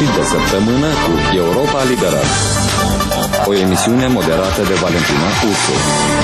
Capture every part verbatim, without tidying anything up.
sfârșit de săptămână cu Europa Liberă. O emisiune moderată de Valentina Ursu.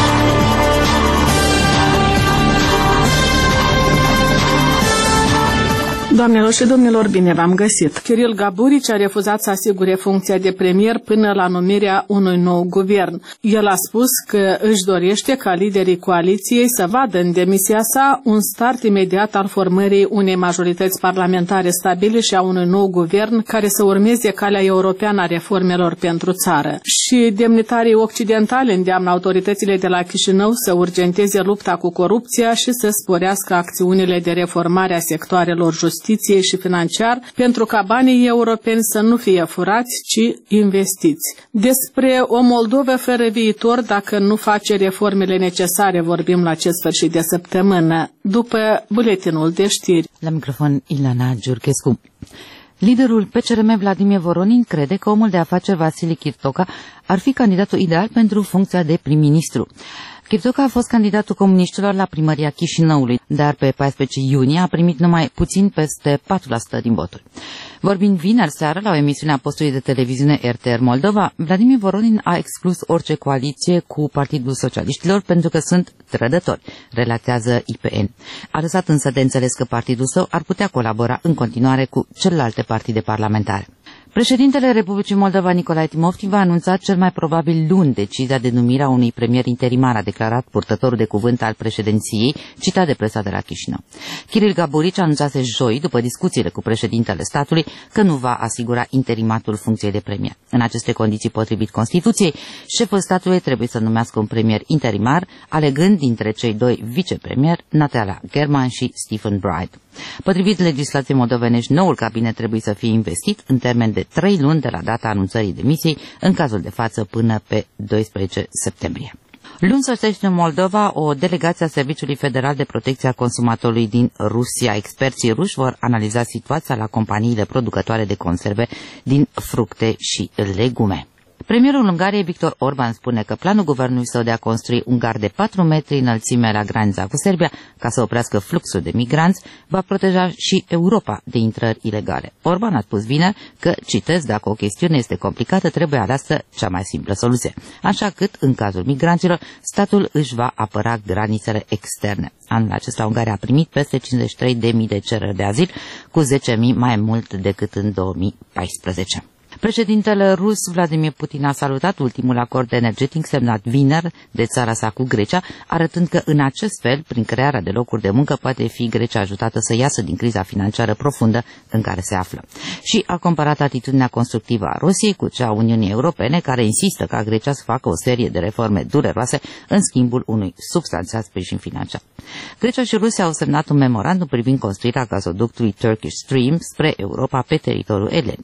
Doamnelor și domnilor, bine v-am găsit. Kiril Gaburici a refuzat să asigure funcția de premier până la numirea unui nou guvern. El a spus că își dorește ca liderii coaliției să vadă în demisia sa un start imediat al formării unei majorități parlamentare stabile și a unui nou guvern care să urmeze calea europeană a reformelor pentru țară. Și demnitarii occidentali îndeamnă autoritățile de la Chișinău să urgenteze lupta cu corupția și să sporească acțiunile de reformare a sectoarelor justiției și financiar, pentru ca banii europeni să nu fie furați, ci investiți. Despre o Moldovă fără viitor, dacă nu face reformele necesare, vorbim la acest sfârșit de săptămână, după buletinul de știri. La microfon, Ilana Giurchescu. Liderul P C R M Vladimir Voronin crede că omul de afaceri Vasile Chirtoca ar fi candidatul ideal pentru funcția de prim-ministru. Chirtoca a fost candidatul comuniștilor la primăria Chișinăului, dar pe paisprezece iunie a primit numai puțin peste patru la sută din voturi. Vorbind vineri seară la o emisiune a postului de televiziune R T R Moldova, Vladimir Voronin a exclus orice coaliție cu Partidul Socialiștilor pentru că sunt trădători, relatează I P N. A lăsat însă de înțeles că partidul său ar putea colabora în continuare cu celelalte partide parlamentare. Președintele Republicii Moldova, Nicolae Timofti, va anunța cel mai probabil luni decizia de numire a unui premier interimar, a declarat purtătorul de cuvânt al președinției, citat de presa de la Chișinău. Kiril Gaburici anunțase joi, după discuțiile cu președintele statului, că nu va asigura interimatul funcției de premier. În aceste condiții, potrivit Constituției, șeful statului trebuie să numească un premier interimar, alegând dintre cei doi vicepremieri, Natalia German și Stephen Bride. Potrivit legislației moldovenești, noul cabinet trebuie să fie investit în termen de trei luni de la data anunțării demisiei, în cazul de față până pe doisprezece septembrie. Luni sosește în Moldova o delegație a Serviciului Federal de Protecție a Consumatorului din Rusia. Experții ruși vor analiza situația la companiile producătoare de conserve din fructe și legume. Premierul Ungariei, Viktor Orban, spune că planul guvernului său de a construi un gard de patru metri înălțime la granița cu Serbia, ca să oprească fluxul de migranți, va proteja și Europa de intrări ilegale. Orban a spus vineri că, citez, dacă o chestiune este complicată, trebuie aleasă cea mai simplă soluție. Așa cât, în cazul migranților, statul își va apăra granițele externe. Anul acesta Ungaria a primit peste cincizeci și trei de mii de cereri de azil, cu zece mii mai mult decât în două mii paisprezece. Președintele rus Vladimir Putin a salutat ultimul acord energetic semnat vineri de țara sa cu Grecia, arătând că în acest fel, prin crearea de locuri de muncă, poate fi Grecia ajutată să iasă din criza financiară profundă în care se află. Și a comparat atitudinea constructivă a Rusiei cu cea a Uniunii Europene, care insistă ca Grecia să facă o serie de reforme dureroase în schimbul unui substanțial sprijin financiar. Grecia și Rusia au semnat un memorandum privind construirea gazoductului Turkish Stream spre Europa pe teritoriul elen.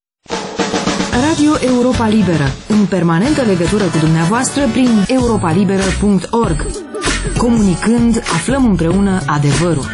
Radio Europa Liberă, în permanentă legătură cu dumneavoastră prin europa liberă punct org. Comunicând, aflăm împreună adevărul.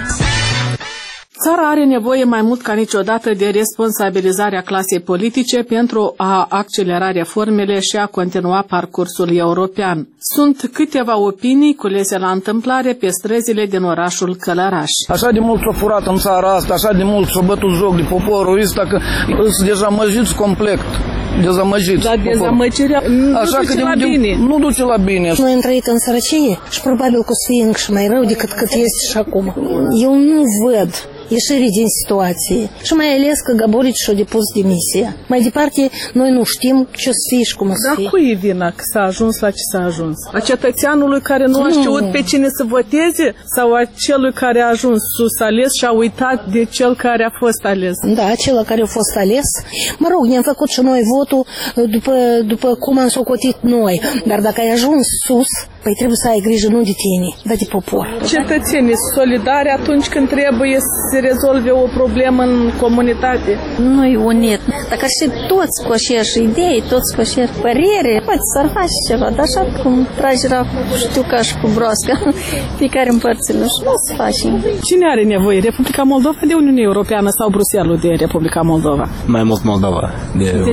Țara are nevoie mai mult ca niciodată de responsabilizarea clasei politice pentru a accelera reformele și a continua parcursul european. Sunt câteva opinii culese la întâmplare pe străzile din orașul Călăraș. Așa de mult s-a furat în țara asta, așa de mult s-a bătut joc de poporul ăsta, că sunt dezamăgiți complet. Dezamăgiți. Dar dezamăgirea nu așa duce de, la de, bine. Nu duce la bine. Noi am trăit în sărăcie și probabil că o să fie încă și mai rău decât cât este și acum. Eu nu văd ieșire din situație. Și mai ales că Gaburici și-a depus demisia. Mai departe, noi nu știm ce o să fie și cum o să Dar fie. cui e vina că s-a ajuns la ce s-a ajuns? A cetățeanului care nu, nu a știut pe cine să voteze? Sau a celui care a ajuns sus ales și a uitat de cel care a fost ales? Da, acela care a fost ales. Mă rog, ne-am făcut și noi votul după, după cum am socotit noi. Dar dacă ai ajuns sus, păi trebuie să ai grijă nu de tine, dar de popor. Cetățenii solidari atunci când trebuie să se rezolve o problemă în comunitate. Nu-i unit. Dacă și toți cu aceeași idei, toți cu aceeași părere, poate s-ar face ceva, dar așa cum tragerea știu ca și cu broasca, fiecare în părțile și nu se face. Cine are nevoie? Republica Moldova de Uniunea Europeană sau Bruxelles de Republica Moldova? Mai mult Moldova de, de ce?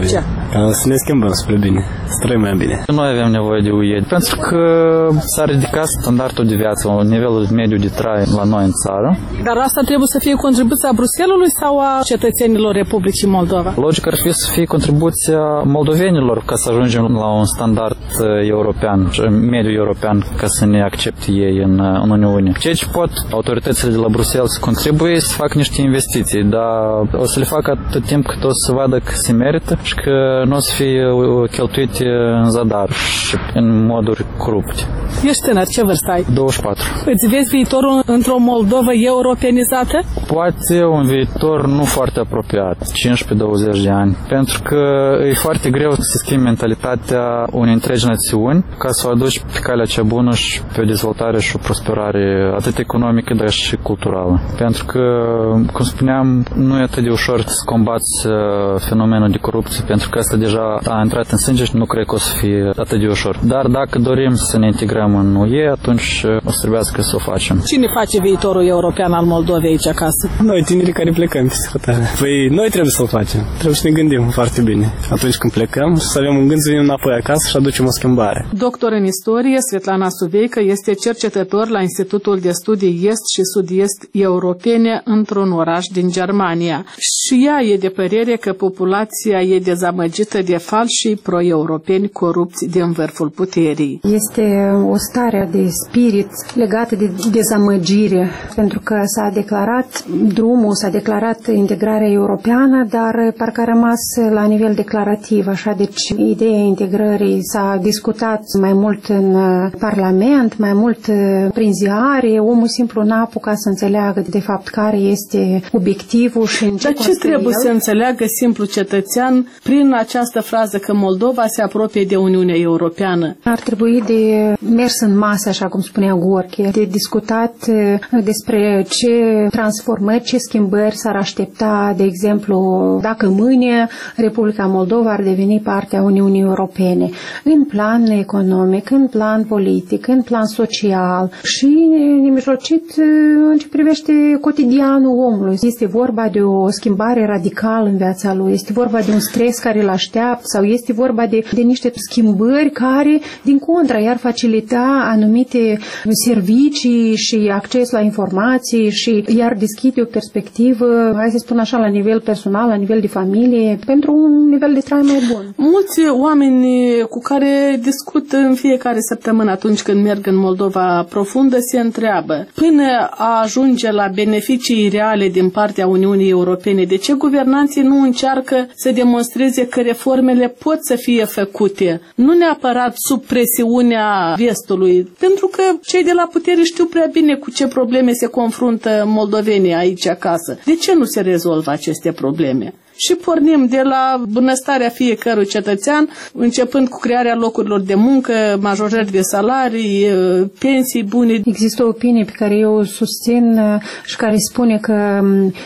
Ca să ne schimbăm spre bine, să trăim mai bine. Noi avem nevoie de U E, pentru că s-a ridicat standardul de viață, nivelul mediu de trai la noi în țară. Dar asta trebuie să fie contribuția Bruxelului sau a cetățenilor Republicii Moldova? Logic ar fi să fie contribuția moldovenilor ca să ajungem la un standard european, mediu european, ca să ne accepte ei în, în Uniune. Ceea ce pot autoritățile de la Bruxelles să contribuie să facă niște investiții, dar o să le facă atât timp cât o să vadă că se merită și că nu o să fie cheltuite în zadar și în moduri corupte. Ești tânăr, ce vârstă ai? douăzeci și patru. Îți vezi viitorul într-o Moldovă europenizată? Poate un viitor nu foarte apropiat, cincisprezece douăzeci de ani, pentru că e foarte greu să schimbi mentalitatea unei întregi națiuni ca să o aduci pe calea cea bună și pe o dezvoltare și o prosperare atât economică, dar și culturală. Pentru că, cum spuneam, nu e atât de ușor să combați fenomenul de corupție, pentru că asta deja a intrat în sânge și nu cred că o să fie atât de ușor. Dar dacă dorim să ne integrăm în U E, atunci o să trebuiască să o facem. Cine face viitorul european al Moldovei aici acasă? Noi, tinerii care plecăm peste hotare. Păi noi trebuie să o facem. Trebuie să ne gândim foarte bine atunci când plecăm și să avem un gând să venim înapoi acasă și aducem o schimbare. Doctor în istorie, Svetlana Suveică este cercetător la Institutul de Studii Est și Sud-Est Europene într-un oraș din Germania. Și ea e de părere că populația e dezamăgită de falși pro-europeni corupți din vârful puterii. Este o stare de spirit legată de dezamăgire, pentru că s-a declarat drumul, s-a declarat integrarea europeană, dar parcă a rămas la nivel declarativ, așa, deci ideea integrării s-a discutat mai mult în Parlament, mai mult prin ziare, omul simplu n-a apucat să înțeleagă de fapt care este obiectivul și în ce Dar ce trebuie el? Să înțeleagă simplu cetățean prin această frază că Moldova se apropie de Uniunea Europeană? Ar trebui de mers în masă, așa cum spunea Gorky, de discutat despre ce transformări, ce schimbări s-ar aștepta, de exemplu, dacă mâine Republica Moldova ar deveni parte a Uniunii Europene, în plan economic, în plan politic, în plan social și nemijlocit în ce privește cotidianul omului. Este vorba de o schimbare radicală în viața lui, este vorba de un stres care îl așteaptă sau este vorba de, de niște schimbări care, din contra, iar facilita anumite servicii și acces la informații și iar deschide o perspectivă, hai să spun așa, la nivel personal, la nivel de familie, pentru un nivel de trai mai bun. Mulți oameni cu care discut în fiecare săptămână atunci când merg în Moldova profundă se întreabă, până a ajunge la beneficii reale din partea Uniunii Europene, de ce guvernanții nu încearcă să demonstreze că reformele pot să fie făcute, nu neapărat sub presiunea vestului, pentru că cei de la putere știu prea bine cu ce probleme se confruntă moldovenii aici acasă. De ce nu se rezolvă aceste probleme? Și pornim de la bunăstarea fiecărui cetățean, începând cu crearea locurilor de muncă, majorări de salarii, pensii bune. Există o opinie pe care eu o susțin și care spune că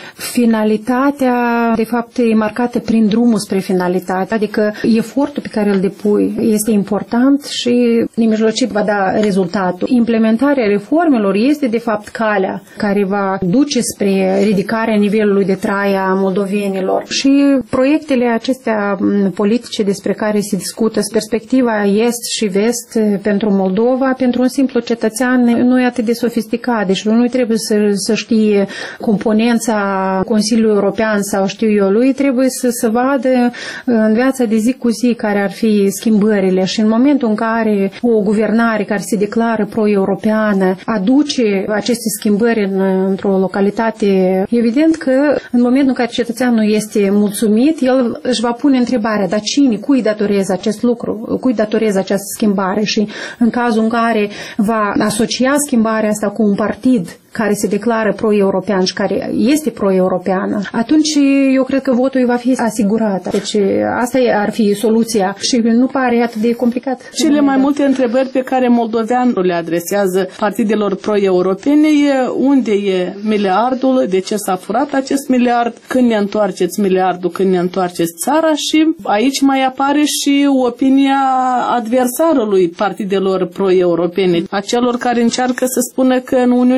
finalitatea, de fapt, e marcată prin drumul spre finalitate, adică efortul pe care îl depui este important și nemijlocit va da rezultatul. Implementarea reformelor este, de fapt, calea care va duce spre ridicarea nivelului de trai a moldovenilor. Și proiectele acestea politice despre care se discută, perspectiva est și vest pentru Moldova, pentru un simplu cetățean nu e atât de sofisticat. Deci nu trebuie să, să știe componența Consiliului European sau știu eu, lui trebuie să se vadă în viața de zi cu zi care ar fi schimbările și în momentul în care o guvernare care se declară pro-europeană aduce aceste schimbări în, într-o localitate, evident că în momentul în care cetățeanul este mulțumit, el își va pune întrebarea, dar cine, cui datoreze acest lucru, cui datoreze această schimbare și în cazul în care va asocia schimbarea asta cu un partid care se declară pro-european și care este pro-europeană, atunci eu cred că votul va fi asigurat. Deci asta ar fi soluția și nu pare atât de complicat. Cele mai multe întrebări pe care moldoveanul le adresează partidelor pro-europene e unde e miliardul, de ce s-a furat acest miliard, când ne întoarceți miliardul, când ne întoarceți țara și aici mai apare și opinia adversarului partidelor pro-europene, a celor care încearcă să spună că în Uniunea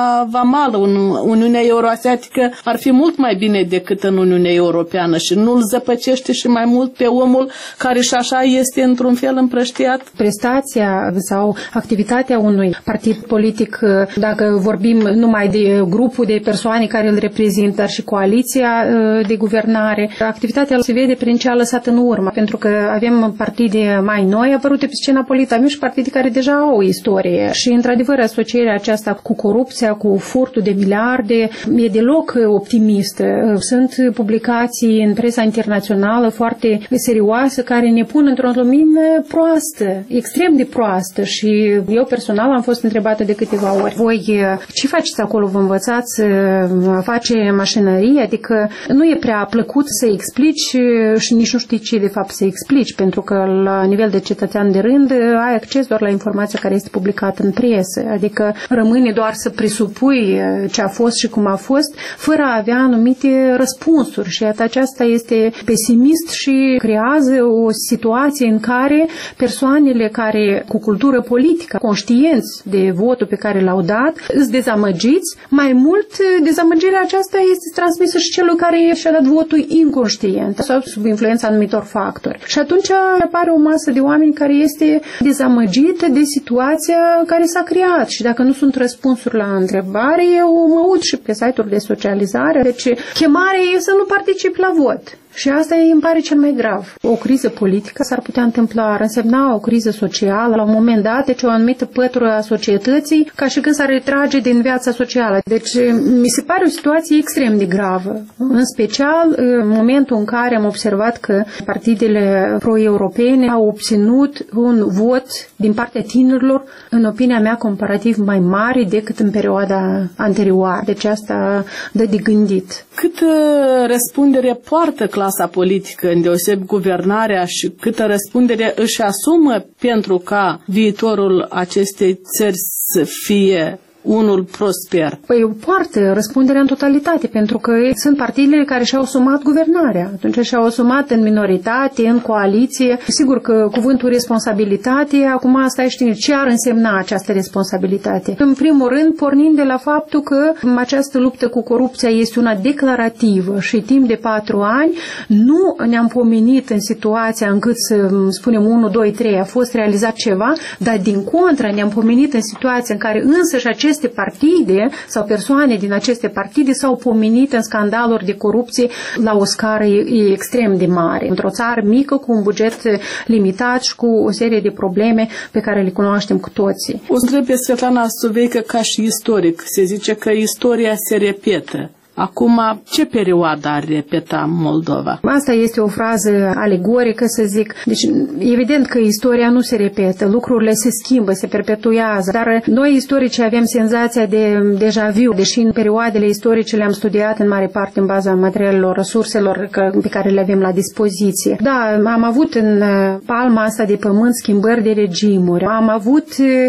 vamală. În Uniunea Euroasiatică ar fi mult mai bine decât în Uniunea Europeană și nu-l zăpăcește și mai mult pe omul care și așa este într-un fel împrăștiat. Prestația sau activitatea unui partid politic, dacă vorbim numai de grupul de persoane care îl reprezintă, dar și coaliția de guvernare, activitatea se vede prin ce a lăsat în urmă, pentru că avem partide mai noi apărute pe scena politică, avem și partide care deja au o istorie și, într-adevăr, asocierea aceasta cu corupția, cu furtul de miliarde, e deloc optimistă. Sunt publicații în presa internațională foarte serioase care ne pun într-o lumină proastă, extrem de proastă și eu personal am fost întrebată de câteva ori: voi ce faceți acolo, vă învățați a face mașinărie? Adică nu e prea plăcut să explici și nici nu știi ce de fapt să explici, pentru că la nivel de cetățean de rând ai acces doar la informația care este publicată în presă, adică rămâne doar să presupui ce a fost și cum a fost, fără a avea anumite răspunsuri și iată aceasta este pesimist și creează o situație în care persoanele care cu cultură politică, conștienți de votul pe care l-au dat, îți dezamăgiți. Mai mult, dezamăgirea aceasta este transmisă și celui care și-a dat votul inconștient sau sub influența anumitor factori. Și atunci apare o masă de oameni care este dezamăgită de situația care s-a creat și dacă nu sunt răspunsuri la întrebare, eu mă uit și pe site-uri de socializare, deci chemarea e să nu particip la vot. Și asta îmi pare cel mai grav. O criză politică s-ar putea întâmpla, ar însemna o criză socială la un moment dat, deci o anumită pătură a societății, ca și când s-ar retrage din viața socială. Deci mi se pare o situație extrem de gravă, în special în momentul în care am observat că partidele pro-europene au obținut un vot din partea tinerilor, în opinia mea, comparativ mai mare decât în perioada anterioară. Deci asta dă de gândit. Cât răspundere poartă clasa politică, îndeosebi guvernarea, și câtă răspundere își asumă pentru ca viitorul acestei țări să fie unul prosper? Păi poartă răspunderea în totalitate, pentru că sunt partidele care și-au asumat guvernarea. Atunci și-au asumat în minoritate, în coaliție. Sigur că cuvântul responsabilitate, acum asta știm ce ar însemna această responsabilitate. În primul rând, pornind de la faptul că această luptă cu corupția este una declarativă și timp de patru ani nu ne-am pomenit în situația încât să spunem unu, doi, trei a fost realizat ceva, dar din contră ne-am pomenit în situația în care însăși aceste partide sau persoane din aceste partide s-au pomenit în scandaluri de corupție la o scară extrem de mare. Într-o țară mică, cu un buget limitat și cu o serie de probleme pe care le cunoaștem cu toții. O întreb pe Svetlana Suveică ca și istoric. Se zice că istoria se repetă. Acum, ce perioadă ar repeta Moldova? Asta este o frază alegorică, să zic. Deci, evident că istoria nu se repetă, lucrurile se schimbă, se perpetuează, dar noi istorici avem senzația de deja vu, deși în perioadele istorice le-am studiat în mare parte în baza materialelor, resurselor pe care le avem la dispoziție. Da, am avut în palma asta de pământ schimbări de regimuri, am avut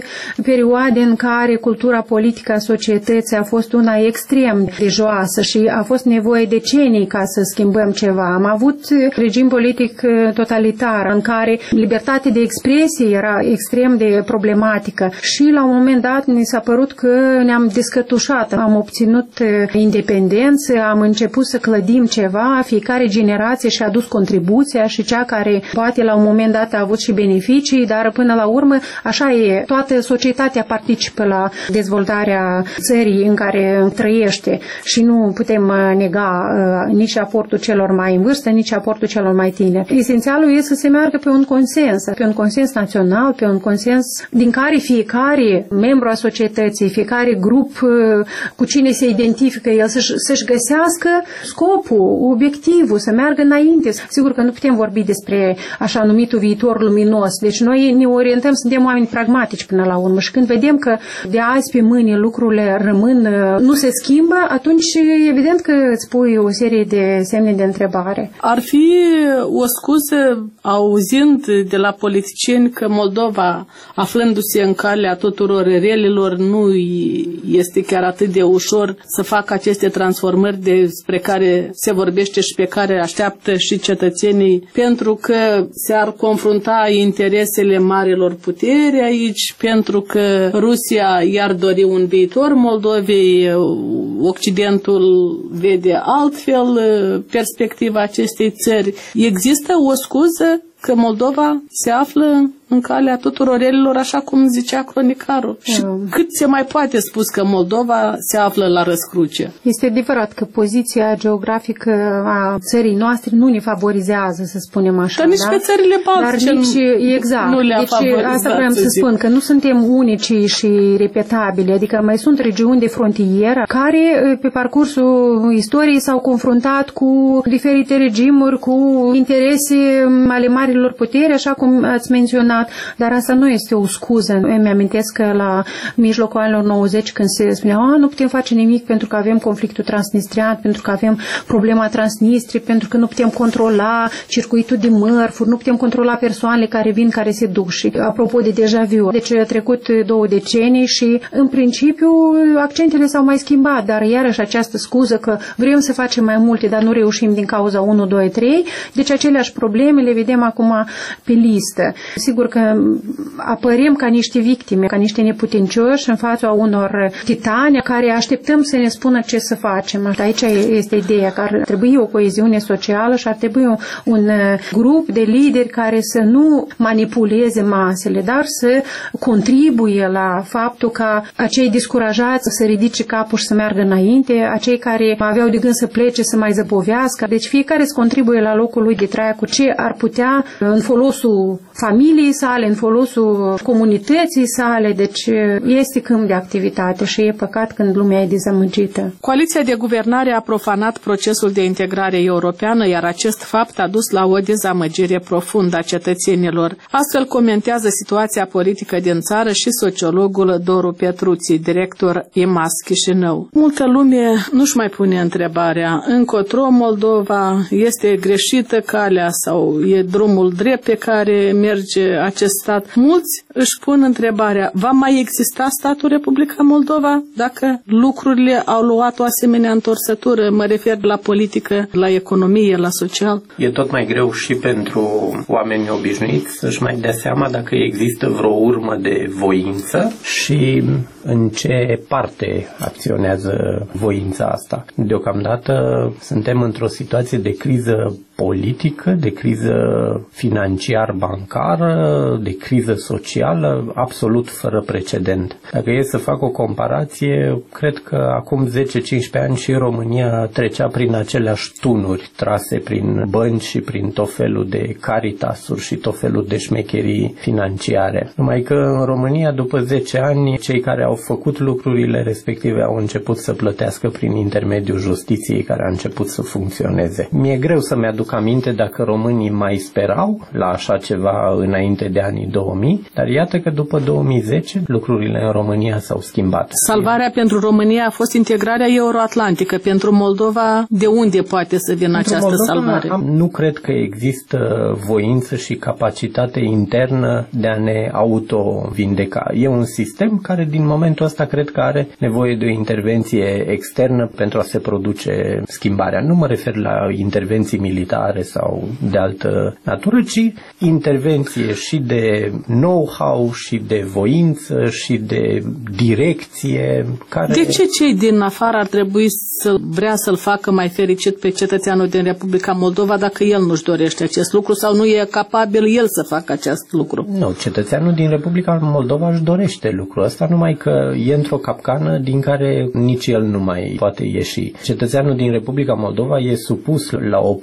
perioade în care cultura politică a societății a fost una extrem de joasă și a fost nevoie decenii ca să schimbăm ceva. Am avut regim politic totalitar în care libertatea de expresie era extrem de problematică și la un moment dat mi s-a părut că ne-am descătușat. Am obținut independență, am început să clădim ceva, fiecare generație și-a adus contribuția și cea care poate la un moment dat a avut și beneficii, dar până la urmă așa e. Toată societatea participă la dezvoltarea țării în care trăiește și nu putem nega uh, nici aportul celor mai în vârstă, nici aportul celor mai tineri. Esențialul este să se meargă pe un consens, pe un consens național, pe un consens din care fiecare membru a societății, fiecare grup uh, cu cine se identifică el să-și, să-și găsească scopul, obiectivul, să meargă înainte. Sigur că nu putem vorbi despre așa numitul viitor luminos. Deci noi ne orientăm, suntem oameni pragmatici până la urmă și când vedem că de azi pe mâine lucrurile rămân, uh, nu se schimbă, atunci evident că îți pui o serie de semne de întrebare. Ar fi o scuză, auzind de la politicieni, că Moldova, aflându-se în calea tuturor relelor, nu este chiar atât de ușor să facă aceste transformări despre care se vorbește și pe care așteaptă și cetățenii, pentru că se-ar confrunta interesele marilor puteri aici, pentru că Rusia i-ar dori un viitor Moldovei, Occidentul vede altfel perspectiva acestei țări. Există o scuză că Moldova se află în calea tuturor relelor, așa cum zicea cronicarul. Și cât se mai poate spus că Moldova se află la răscruce? Este adevărat că poziția geografică a țării noastre nu ne favorizează, să spunem așa. Dar nici da? pe țările baltice Dar nici, exact. nu le-a deci favorizat. Asta vreau să spun, că nu suntem unici și repetabili, adică mai sunt regiuni de frontieră care pe parcursul istoriei s-au confruntat cu diferite regimuri, cu interese ale marilor puteri, așa cum ați menționat. Dar asta nu este o scuză. Îmi amintesc că la mijlocul anilor nouăzeci, când se spunea, a, nu putem face nimic pentru că avem conflictul transnistrian, pentru că avem problema Transnistriei, pentru că nu putem controla circuitul de mărfuri, nu putem controla persoanele care vin, care se duc. Și apropo de deja vu, deci a trecut două decenii și în principiu accentele s-au mai schimbat, dar iarăși această scuză că vrem să facem mai multe, dar nu reușim din cauza unu, doi, trei, deci aceleași probleme le vedem acum pe listă. Sigur că apărem ca niște victime, ca niște neputincioși în fața unor titani care așteptăm să ne spună ce să facem. Aici este ideea că ar trebui o coeziune socială și ar trebui un, un grup de lideri care să nu manipuleze masele, dar să contribuie la faptul ca acei descurajați să ridice capul și să meargă înainte, acei care aveau de gând să plece să mai zăbovească. Deci fiecare să contribuie la locul lui de trai cu ce ar putea în folosul familiei sale, în folosul comunității sale, deci este câmp de activitate și e păcat când lumea e dezamăgită. Coaliția de guvernare a profanat procesul de integrare europeană, iar acest fapt a dus la o dezamăgire profundă a cetățenilor. Astfel comentează situația politică din țară și sociologul Doru Petruții, director E M A S Chișinău. Multă lume nu-și mai pune întrebarea încotro Moldova, este greșită calea sau e drumul drept pe care merge acest stat. Mulți își pun întrebarea, va mai exista statul Republica Moldova dacă lucrurile au luat o asemenea întorsătură? Mă refer la politică, la economie, la social. E tot mai greu și pentru oamenii obișnuiți să-și mai dea seama dacă există vreo urmă de voință și în ce parte acționează voința asta. Deocamdată suntem într-o situație de criză politică, de criză financiar-bancară, de criză socială, absolut fără precedent. Dacă e să fac o comparație, cred că acum zece cincisprezece ani și România trecea prin aceleași tunuri trase prin bănci și prin tot felul de caritasuri și tot felul de șmecherii financiare. Numai că în România, după zece ani, cei care au făcut lucrurile respective au început să plătească prin intermediul justiției, care a început să funcționeze. Mi-e greu să-mi aduc aminte dacă românii mai sperau la așa ceva înainte de anii două mii, dar iată că după două mii zece lucrurile în România s-au schimbat. Salvarea pentru România a fost integrarea euroatlantică. Pentru Moldova, de unde poate să vină pentru această Moldova, salvare? Am, nu cred că există voință și capacitate internă de a ne auto-vindeca. E un sistem care din momentul ăsta cred că are nevoie de o intervenție externă pentru a se produce schimbarea. Nu mă refer la intervenții militare sau de altă natură, ci intervenție și de know-how și de voință și de direcție. Care... De ce cei din afară ar trebui să vrea să-l facă mai fericit pe cetățeanul din Republica Moldova dacă el nu-și dorește acest lucru sau nu e capabil el să facă acest lucru? Nu, cetățeanul din Republica Moldova își dorește lucrul ăsta, numai că e într-o capcană din care nici el nu mai poate ieși. Cetățeanul din Republica Moldova e supus la o presă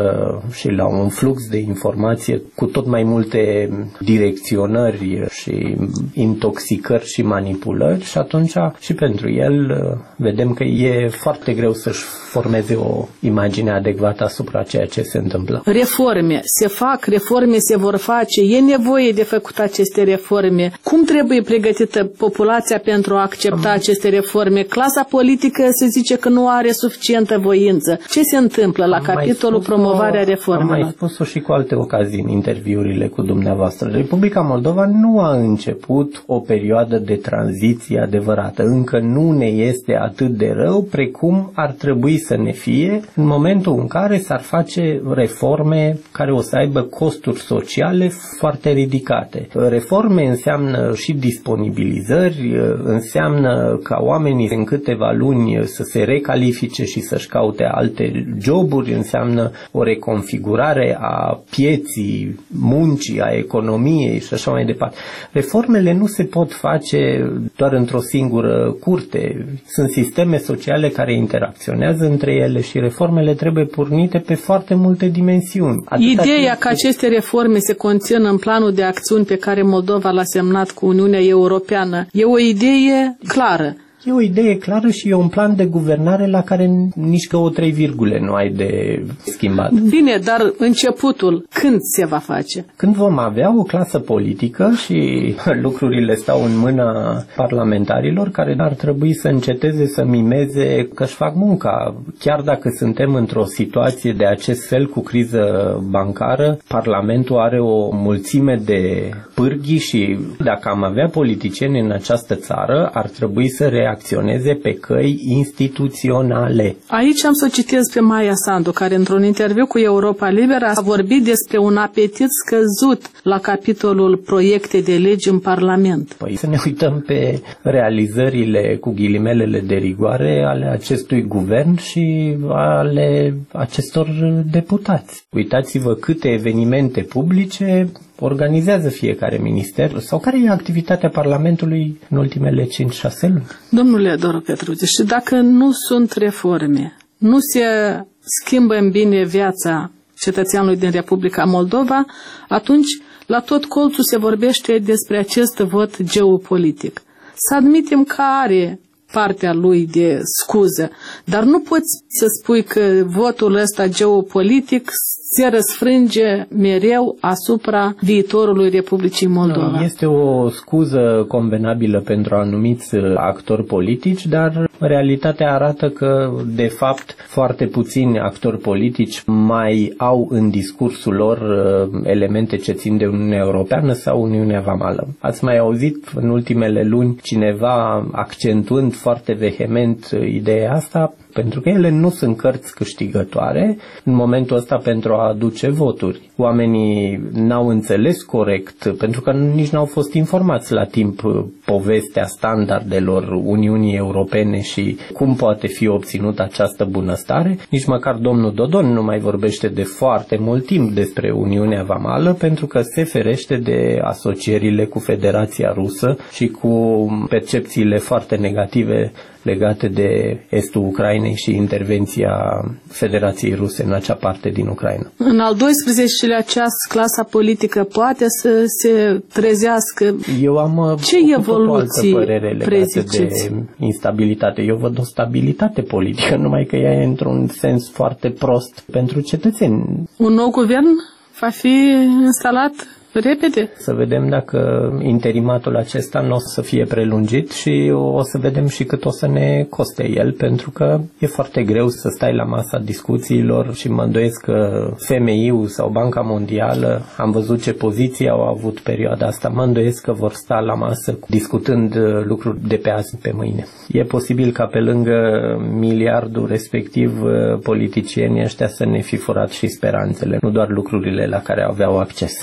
și la un flux de informație cu tot mai multe direcționări și intoxicări și manipulări și atunci și pentru el vedem că e foarte greu să-și formeze o imagine adecvată asupra ceea ce se întâmplă. Reforme se fac, reforme se vor face, e nevoie de făcut aceste reforme. Cum trebuie pregătită populația pentru a accepta Am... aceste reforme? Clasa politică se zice că nu are suficientă voință. Ce se întâmplă la Am capitolul promovarea reformelor? Am mai spus-o și cu alte ocazii în interviurile cu dumneavoastră. Republica Moldova nu a început o perioadă de tranziție adevărată. Încă nu ne este atât de rău precum ar trebui să ne fie în momentul în care s-ar face reforme care o să aibă costuri sociale foarte ridicate. Reforme înseamnă și disponibilizări, înseamnă ca oamenii în câteva luni să se recalifice și să-și caute alte joburi, înseamnă o reconfigurare a pieții, muncii, a economiei și așa mai departe. Reformele nu se pot face doar într-o singură curte. Sunt sisteme sociale care interacționează între ele și reformele trebuie pornite pe foarte multe dimensiuni. Atâta Ideea că aceste reforme se conțin în planul de acțiuni pe care Moldova l-a semnat cu Uniunea Europeană e o idee clară. E o idee clară și e un plan de guvernare la care nici că o trei virgule nu ai de schimbat. Bine, dar începutul când se va face? Când vom avea o clasă politică și lucrurile stau în mâna parlamentarilor care ar trebui să înceteze să mimeze că își fac munca. Chiar dacă suntem într-o situație de acest fel cu criză bancară, Parlamentul are o mulțime de pârghii și dacă am avea politicieni în această țară, ar trebui să reacționeze acționeze pe căi instituționale. Aici am să citez pe Maia Sandu, care într-un interviu cu Europa Liberă a vorbit despre un apetit scăzut la capitolul proiecte de legi în Parlament. Păi să ne uităm pe realizările cu ghilimelele de rigoare ale acestui guvern și ale acestor deputați. Uitați-vă câte evenimente publice organizează fiecare minister sau care e activitatea Parlamentului în ultimele cinci șase luni. Domnule Doru Petruțiu, și dacă nu sunt reforme, nu se schimbă în bine viața cetățeanului din Republica Moldova, atunci la tot colțul se vorbește despre acest vot geopolitic. Să admitem că are partea lui de scuză, dar nu poți să spui că votul ăsta geopolitic se răsfrânge mereu asupra viitorului Republicii Moldova. Este o scuză convenabilă pentru anumiți actori politici, dar realitatea arată că, de fapt, foarte puțini actori politici mai au în discursul lor elemente ce țin de Uniunea Europeană sau Uniunea Vamală. Ați mai auzit în ultimele luni cineva accentuând foarte vehement ideea asta? Pentru că ele nu sunt cărți câștigătoare în momentul ăsta pentru a aduce voturi. Oamenii n-au înțeles corect, pentru că nici n-au fost informați la timp povestea standardelor Uniunii Europene și cum poate fi obținută această bunăstare. Nici măcar domnul Dodon nu mai vorbește de foarte mult timp despre Uniunea Vamală, pentru că se ferește de asocierile cu Federația Rusă și cu percepțiile foarte negative legate de estul Ucrainei și intervenția Federației Ruse în acea parte din Ucraina. În al doisprezecelea ceas, clasa politică poate să se trezească. Eu am Ce evoluții o altă părere legată de instabilitate. Eu văd o stabilitate politică, numai că ea e într-un sens foarte prost pentru cetățeni. Un nou guvern va fi instalat repede. Să vedem dacă interimatul acesta nu o să fie prelungit și o să vedem și cât o să ne coste el, pentru că e foarte greu să stai la masa discuțiilor și mă îndoiesc că F M I-ul sau Banca Mondială, am văzut ce poziții au avut perioada asta, mă îndoiesc că vor sta la masă discutând lucruri de pe azi pe mâine. E posibil ca pe lângă miliardul respectiv politicienii ăștia să ne fi furat și speranțele, nu doar lucrurile la care aveau acces.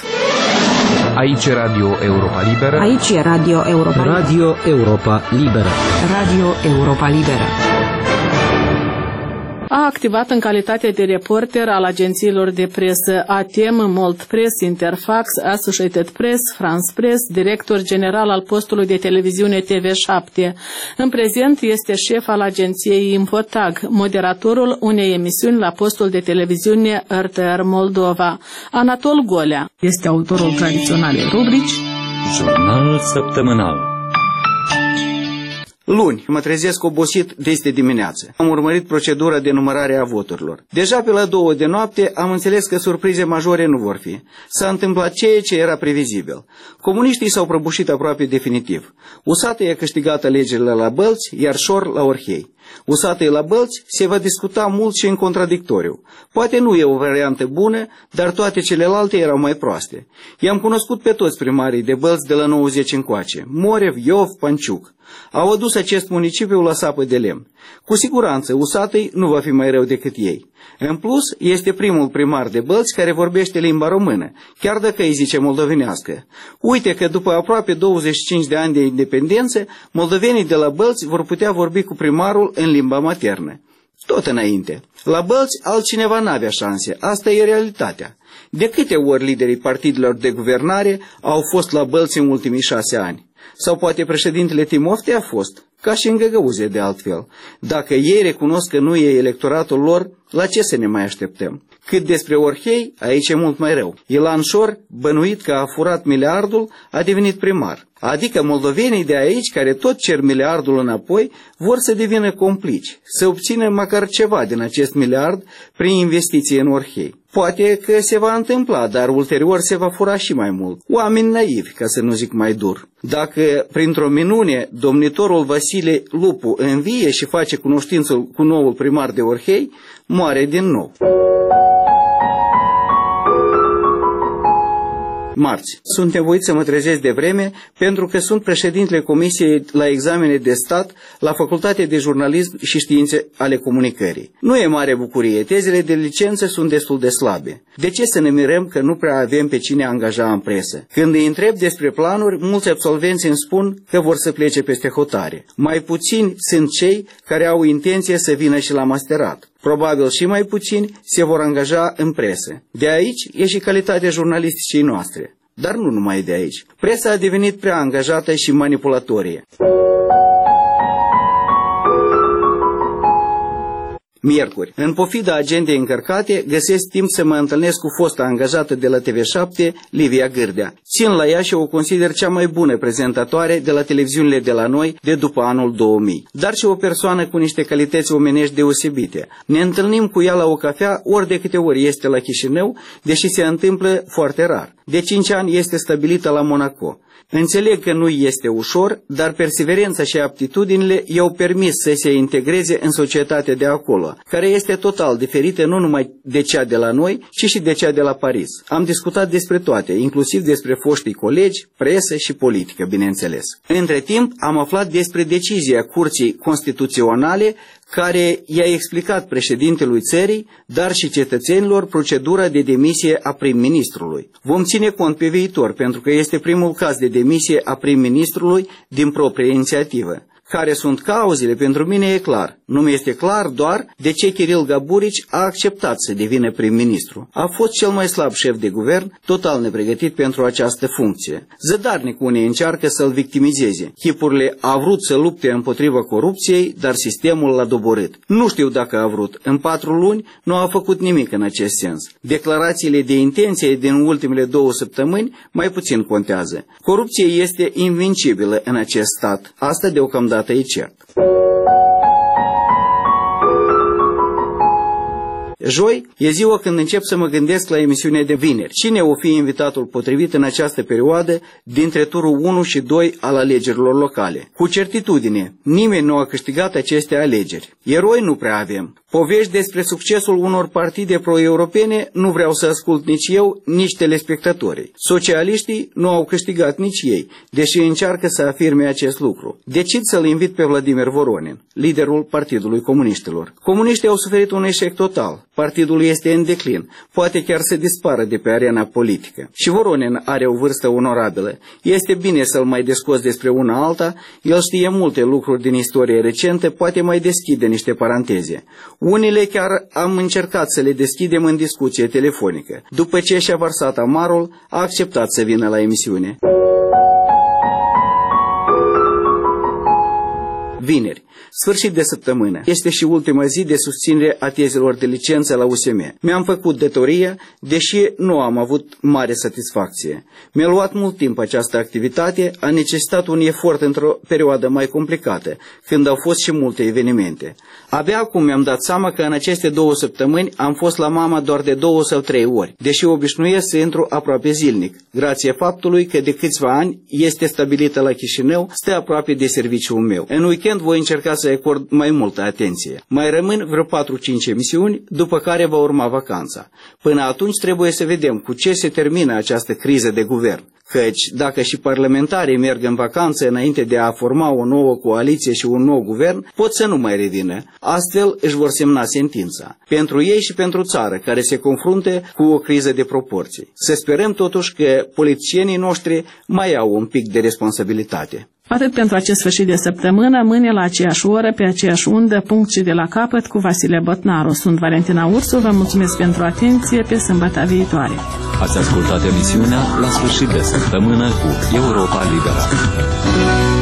Aici e Radio Europa Liberă. Aici e Radio Europa Liberă. Radio Europa Liberă. Radio Europa Liberă. A activat în calitate de reporter al agențiilor de presă A T M, Molt Press, Interfax, Associated Press, France Press, director general al postului de televiziune T V șapte. În prezent este șef al agenției Infotag, moderatorul unei emisiuni la postul de televiziune R T R Moldova. Anatol Golea este autorul tradiționalei rubrici Jurnal săptămânal. Luni, mă trezesc obosit de este dimineață. Am urmărit procedura de numărare a voturilor. Deja pe la două de noapte am înțeles că surprize majore nu vor fi. S-a întâmplat ceea ce era previzibil. Comuniștii s-au prăbușit aproape definitiv. Usatăi a câștigat alegerile la Bălți, iar Șor la Orhei. Usatăi la Bălți se va discuta mult și în contradictoriu. Poate nu e o variantă bună, dar toate celelalte erau mai proaste. I-am cunoscut pe toți primarii de Bălți de la nouăzeci încoace, Morev, Iov, Panciuc. Au adus acest municipiu la sapă de lemn. Cu siguranță, Usatăi nu va fi mai rău decât ei. În plus, este primul primar de Bălți care vorbește limba română, chiar dacă îi zice moldovenească. Uite că după aproape douăzeci și cinci de ani de independență, moldovenii de la Bălți vor putea vorbi cu primarul în limba maternă. Tot înainte. La Bălți altcineva n-avea șanse, asta e realitatea. De câte ori liderii partidelor de guvernare au fost la Bălți în ultimii șase ani? Sau poate președintele Timofte a fost, ca și în Găgăuzie de altfel. Dacă ei recunosc că nu e electoratul lor, la ce să ne mai așteptăm? Cât despre Orhei, aici e mult mai rău. Ilan Șor, bănuit că a furat miliardul, a devenit primar. Adică moldovenii de aici, care tot cer miliardul înapoi, vor să devină complici, să obțină măcar ceva din acest miliard prin investiții în Orhei. Poate că se va întâmpla, dar ulterior se va fura și mai mult. Oameni naivi, ca să nu zic mai dur. Dacă, printr-o minune, domnitorul Vasile Lupu învie și face cunoștință cu noul primar de Orhei, moare din nou. Marți. Sunt nevoit să mă trezesc de vreme pentru că sunt președintele Comisiei la examene de stat la Facultatea de Jurnalism și Științe ale Comunicării. Nu e mare bucurie, tezele de licență sunt destul de slabe. De ce să ne mirăm că nu prea avem pe cine angaja în presă? Când îi întreb despre planuri, mulți absolvenți îmi spun că vor să plece peste hotare. Mai puțini sunt cei care au intenție să vină și la masterat. Probabil și mai puțini se vor angaja în presă. De aici e și calitatea jurnalisticii noastre. Dar nu numai de aici. Presa a devenit prea angajată și manipulatorie. Miercuri. În pofida agendei încărcate, găsesc timp să mă întâlnesc cu fosta angajată de la T V șapte, Livia Gârdea. Țin la ea și o consider cea mai bună prezentatoare de la televiziunile de la noi de după anul două mii, dar și o persoană cu niște calități omenești deosebite. Ne întâlnim cu ea la o cafea ori de câte ori este la Chișinău, deși se întâmplă foarte rar. De cinci ani este stabilită la Monaco. Înțeleg că nu este ușor, dar perseverența și aptitudinile i-au permis să se integreze în societatea de acolo, care este total diferită nu numai de cea de la noi, ci și de cea de la Paris. Am discutat despre toate, inclusiv despre foștii colegi, presă și politică, bineînțeles. Între timp, am aflat despre decizia Curții Constituționale care i-a explicat președintelui țării, dar și cetățenilor, procedura de demisie a prim-ministrului. Vom ține cont pe viitor, pentru că este primul caz de demisie a prim-ministrului din proprie inițiativă. Care sunt cauzele, pentru mine e clar. Nu mi este clar doar de ce Kiril Gaburici a acceptat să devină prim-ministru. A fost cel mai slab șef de guvern, total nepregătit pentru această funcție. Zădarnic unii încearcă să-l victimizeze. Chipurile a vrut să lupte împotriva corupției, dar sistemul l-a doborât. Nu știu dacă a vrut. În patru luni nu a făcut nimic în acest sens. Declarațiile de intenție din ultimele două săptămâni mai puțin contează. Corupția este invincibilă în acest stat. Asta deocamdată e cert. Joi e ziua când încep să mă gândesc la emisiunea de vineri. Cine o fi invitatul potrivit în această perioadă dintre turul unu și doi al alegerilor locale? Cu certitudine, nimeni nu a câștigat aceste alegeri. Eroi nu prea avem. Povești despre succesul unor partide pro-europene nu vreau să ascult nici eu, nici telespectatorii. Socialiștii nu au câștigat nici ei, deși încearcă să afirme acest lucru. Decid să-l invit pe Vladimir Voronin, liderul Partidului Comuniștilor. Comuniștii au suferit un eșec total. Partidul este în declin, poate chiar să dispară de pe arena politică. Și Voronin are o vârstă onorabilă. Este bine să-l mai descoți despre una alta, el știe multe lucruri din istorie recentă, poate mai deschide niște paranteze. Unele chiar am încercat să le deschidem în discuție telefonică. După ce și-a vărsat amarul, a acceptat să vină la emisiune. Vineri, sfârșit de săptămână, este și ultima zi de susținere a tezelor de licență la U S M. Mi-am făcut datoria, deși nu am avut mare satisfacție. Mi-a luat mult timp această activitate, a necesitat un efort într-o perioadă mai complicată, când au fost și multe evenimente. Abia acum mi-am dat seama că în aceste două săptămâni am fost la mama doar de două sau trei ori, deși obișnuiesc să intru aproape zilnic, grație faptului că de câțiva ani este stabilită la Chișinău, stă aproape de serviciul meu. În weekend voi încerca să acord mai multă atenție. Mai rămân vreo patru-cinci emisiuni, după care va urma vacanța. Până atunci trebuie să vedem cu ce se termină această criză de guvern. Căci dacă și parlamentarii merg în vacanță înainte de a forma o nouă coaliție și un nou guvern, pot să nu mai revină. Astfel își vor semna sentința. Pentru ei și pentru țară, care se confruntă cu o criză de proporții. Să sperăm totuși că politicienii noștri mai au un pic de responsabilitate. Atât pentru acest sfârșit de săptămână, mâine la aceeași oră, pe aceeași undă, punct și de la capăt, cu Vasile Botnaru. Sunt Valentina Ursu, vă mulțumesc pentru atenție, pe sâmbătă viitoare. Ați ascultat emisiunea La sfârșit de săptămână cu Europa Liberă.